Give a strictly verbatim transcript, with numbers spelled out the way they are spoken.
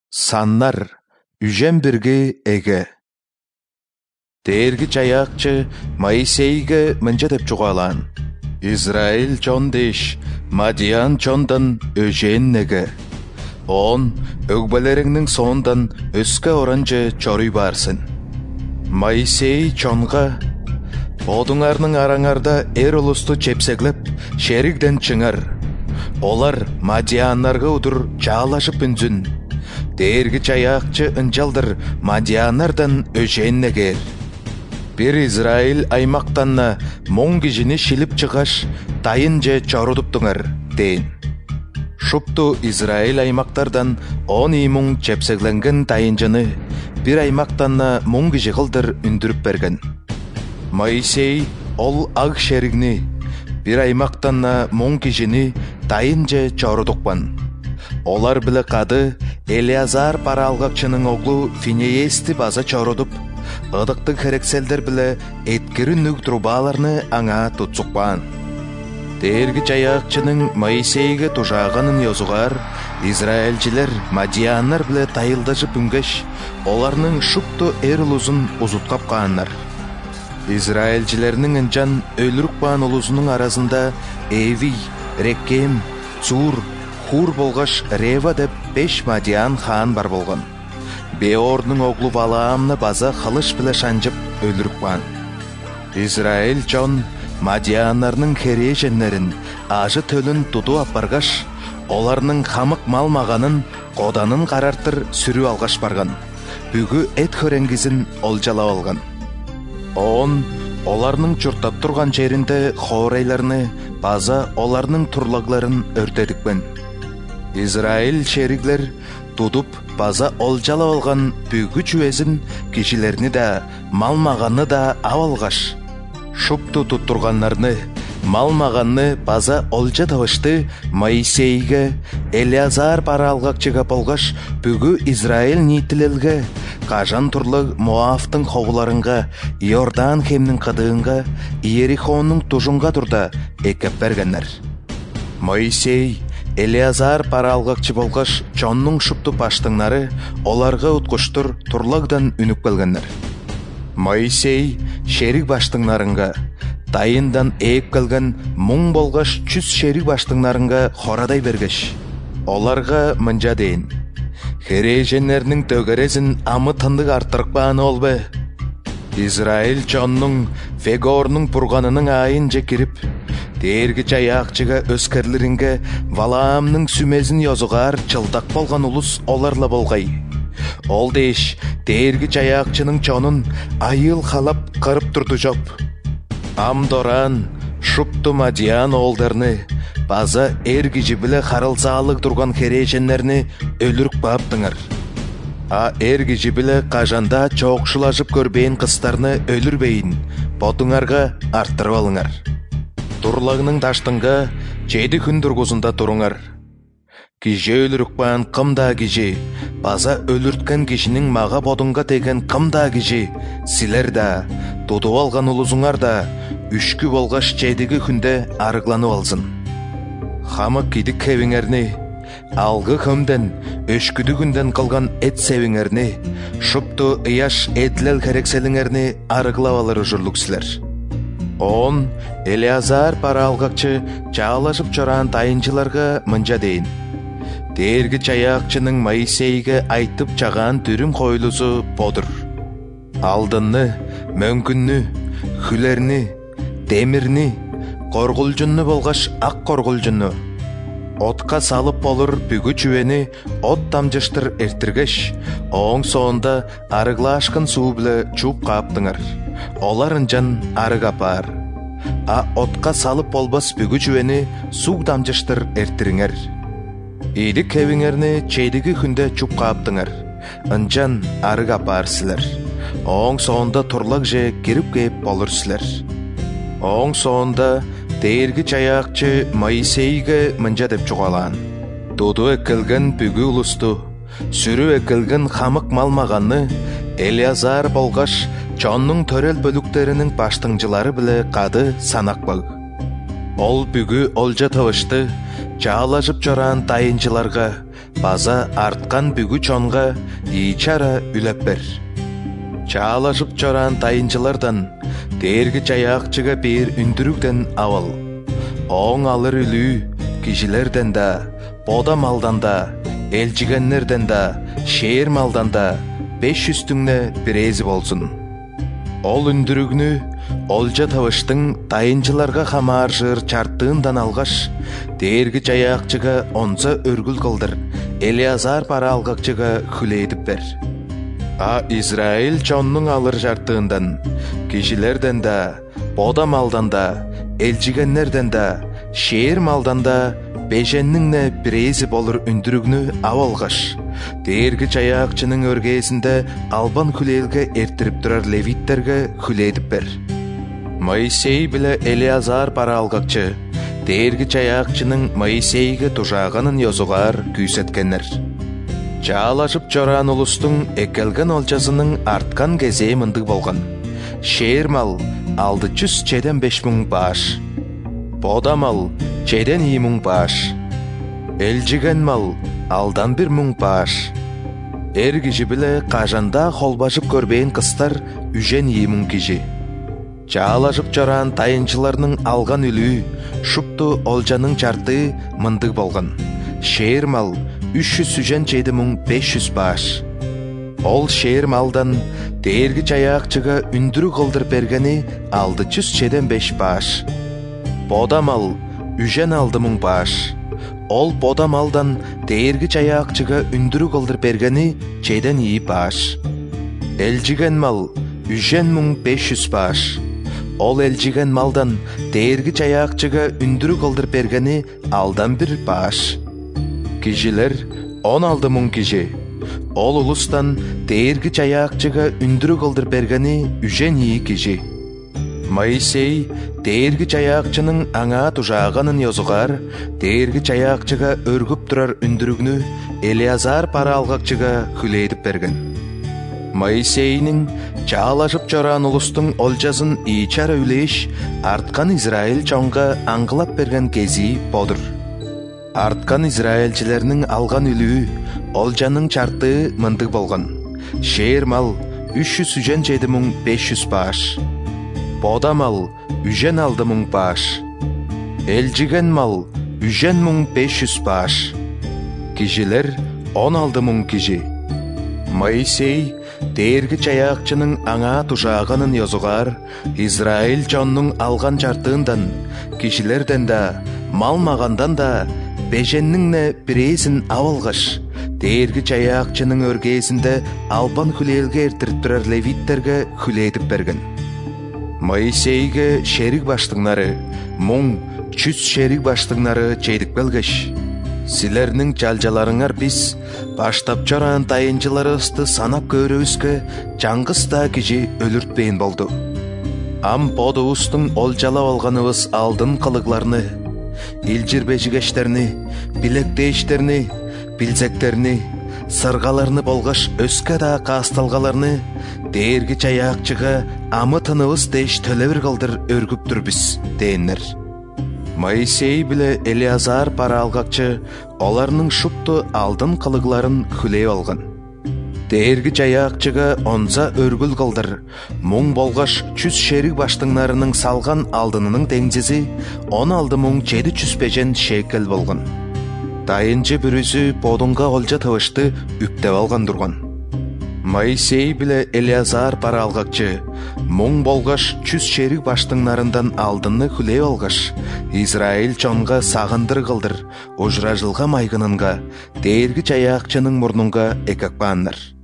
Саннар үжен бірге әге. Дергі чаяқчы Моисейге мінжі деп жұғалан. Израиль чон деш, Мадиян чондан өжен неге. Он өгбелеріңнің соңдан өскі оранжы чорый барсын. Моисей чонға, Одыңарның араңарда ер ұлысты чепсеглеп, шерігден чыңар. Олар Мадиянларға ұдыр чағалашып үнзін. Дергі чаяқчы үнчалдыр Мадиянлардан өжен негер. Bir Израиль аймақтанна моң кижini шиліп чығаш, тайын же чорудыптыңар, дейін. Шупту Израиль аймақтардан он имуң чепсегленген тайынжыны bir аймақтанна моң кижи қылдыр үндіріп берген. Моисей ол ақ шерігні bir аймақтанна моң кижini тайын же чорудықпан. Олар білі қады Элиазар паралғақчының оғлу Финеесті база чорудып, ыдықты керекселдер білі еткері нүк трубаларны аңа тұтсықпан. Дергі чаяқчының Моисейге тұжағанын езуғар, Израильчілер Мадиянлар білі тайылдажы бүнгеш, оларның шупту әріл ұзын ұзытқап қағанлар. Израильчілерінің інжан өлірік баған ұлызының арасында Эви, Реккем, Цур, Хур болғаш Рева деп беш Мадиян хан бар болған. Беорның оғлу Валаамны база қылыш білі шанжып өліріп баған. Израиль чон Мадиянларның кере женлерін ажы төлін туду апарғаш, оларның қамық малмағанын қоданын қарартыр сүрі алғаш барған. Бүгі әт көреңгізін олжала алған. Он оларның чұртап тұрған жерінде хорайларны база оларның тұрлагларын өртедікпен. Израиль шериглер тудуп база олжала алған бүгі чуезін кешілеріні да, малмағаны да авалғаш. Шупту тұттырғанларны, малмағаны база олжа тавышты Моисейге, Элиазар пара алғақчыға болғаш бүгі Израиль нейтілелге, қажан тұрлық Моавтың қоғыларынға, Иордан кемнің қадығынға, Иерихонның тұжынға тұрда екіп бергенлер. Моисей Элиазар пара алғақчы болғаш чонның шупту паштыңнары оларға ұтқыштыр тұрлағдан үніп келгенлер. Моисей шерик баштыңнарынға, тайындан ейіп келген мұң болғаш чүз шерик баштыңнарынға қорадай бергеш. Оларға мұнжа дейін. Хереженлерінің төгерезін амы тындық арттырық бағаны ол бе. Израиль чонның Фегорның пұрғанының айын же кіріп, Дергі чаяқчыға өскерлерінге Валаамның сүмезін езуғар чылдақ болған ұлыс оларла болғай. Ол деш, дергі чаяқчының чонын айыл қалап қырып тұрды жоп. Амдоран, шупту Мадиян олдарны, база әргіжі білі қарылзалық тұрған хереженлеріні өлірік баптыңар. А әргіжі білі қажанда чоқшылажып көрбейін қыстарны өлірбейін, ботыңарға арттырып алыңар. Турлагының таштыңға жейді күн тұрғызында тұрыңар. Киже өлірікпан қымда киже, база өлірткен кишінің маға бодыңға теген қымда киже, сілер да, туду алған ұлызыңар да, үшкі болғаш жейдігі күнде арықланы алзын. Хамық кидік кевіңерні, алғы көмден, өшкіді күнден қылған әт севіңерні, шупту ұяш әділел керекселіңерні арықлау алыры жүрліксілер. Он Элиазар пара алғақчы чағалашып чоран тайынчыларға мұнжа дейін. Дергі чаяқчының Моисейге айтып чаған түрім қойлызы бодыр. Алдынны, мөңкінні, хүлерні, демірні, қорғылжынны болғаш ақ қорғылжынны. Отқа салып болыр бүгі чүвені от тамжыштыр әртіргеш, оң соңында арығла ашқын су білі чуп қаптыңыр. Оларын жан арыға бар. А отқа салып болбас бүгі чүвені суг дамжыштыр әртіріңер. Иді кевіңерні чейдігі күнде чуп қаптыңыр. Үнжан арыға бар сілер. Оң соңында тұрлық же керіп кеп болыр сілер. Оң соңында дергі чаяқчы Моисейге мұнжа деп жұғалан. Дуду әкілген бүгі ұлысты, сүрі әкілген қамық малмағанны, Элиазар болғаш чонның төрел бөліктерінің баштыңжылары білі қады санақ бол. Ол бүгі олжа тавышты, чағалашып жоран тайынчыларға, база арткан бүгү чонга ичара үлеп бер. Чаалашып чоран тайынчылардан, дээрги чаякчыга бир үндүрүктен авыл. Оң алыр үлүү кишилерден да, бода малдан да, элжигеннерден да, шээр малдан да беш жүзтүңне бирези болсун. Ол үндүрүгнү олжа табыштың тайынчыларга хамааржыр чартыындан алгаш, дээрги чаякчыга онса өргүл кылдыр, Элиазар пара алгакчыга хүлейдип бер. А Израиль чоннуң алыр жартыындан, кишилерден да, бода малдан да, элжигеннерден да, шээр малдан да беженнingне бирези болур үндүрүгнү авалгаш, дээрги чаякчынын өргээсинде албан хүлээлге эртирип турар левиттерге хүлейдип бер. Моисей биле Элиазар пара алгакчы, дээрги чаякчынын Моисейге тужаганын ёзугар күйсеткеннер. Чаалашып чоран улустуң экелген олчасынын арткан кезээ мындык болгон. Шээр мал алды жүз чеден беш муң баш. Бода мал чеден и муң баш. Элжиген мал алдан бир муң баш. Эр киши биле кажанда холбашып көрбейин кыстар үжен и муң киши. Чаалашып чоран тайынчыларның алган үлүү шупту олжанын чарты мындык болгон. Шээр мал үч жүз үжен чеди муң беш жүз баш. Ол шээр малдан дээрги чаякчыга үндүрү кылдыр бергени алды жүз чеден беш баш. Бода мал үжен алды муң баш. Ол бода малдан дээрги чаякчыга үндүрү кылдыр бергени чеден и баш. Элжиген мал үжен муң беш жүз баш. Ол элжиген малдан дээрги чаякчыга үндүрү кылдыр бергени алдан бир баш. Кишилер он алды муң киши. Ол улустан дээрги чаякчыга үндүрү кылдыр бергени үжен и киши. Моисей дээрги чаякчынын аңа тужаганын ёзугар, дээрги чаякчыга өргүп турар үндүрүгнү Элиазар пара алгакчыга хүлейдип берген. Моисейнин чаалашып чоран улустуң олжасын ичара үлеш арткан Израиль чонга аңгылап берген кези бодур. Арткан израильчилернин алган үлүү олжанын чарты мындык болгон. Шээр мал үч жүз үжен чеди муң беш жүз баш. Бода мал үжен алды муң баш. Элжиген мал үжен муң беш жүз баш. Кишилер он алды муң киши. Моисей дээрги чаякчынын аңа тужаганын ёзугар, Израиль чоннуң алган чартыындан, кишилерден да, малмагандан да беженнingне бирезин авалгаш, дээрги чаякчынын өргээсинде албан хүлээлге эртирип турар левиттерге хүлейдип берген. Моисейге шерик баштыңнары, муң жүз шерик баштыңнары чейдик белгеш. Силернин жалжаларыңар биз баштап чоран тайынчыларыбызды санап көрөбүзгө жаңгыз да киши өлүртпейин болду. Ам бодубуздун олжалап алганыбыз алдын кылыгларны, илжир бежигештерни, билектеиштерни, билзектерни, сыргаларны болгаш өскө да каасталгаларны дээрги чаякчыга амытыныбыз деш төлөбүр кылдыр өргүптүрбүз дейнер. Моисей биле Элиазар пара алгакчы оларның шупту алдын кылыгларын хүлей алган. Дээрги чаякчыга онза өргүл кылдыр, муң болгаш жүз шерик баштыңнарының салган алдынының теңжизи он алды муң жети жүз бежен шекел болгон. Тайынчы бүрүзү бодунга олжа табышты үптеп алган турган. Моисей биле Элиазар пара алгакчы муң болгаш жүз шерик баштыңнарындан алдынны хүлей алгаш, Израиль чонга сагындыр кылдыр, ужражылга майгынынга, дээрги чаякчынын мурнунга экакпааннар.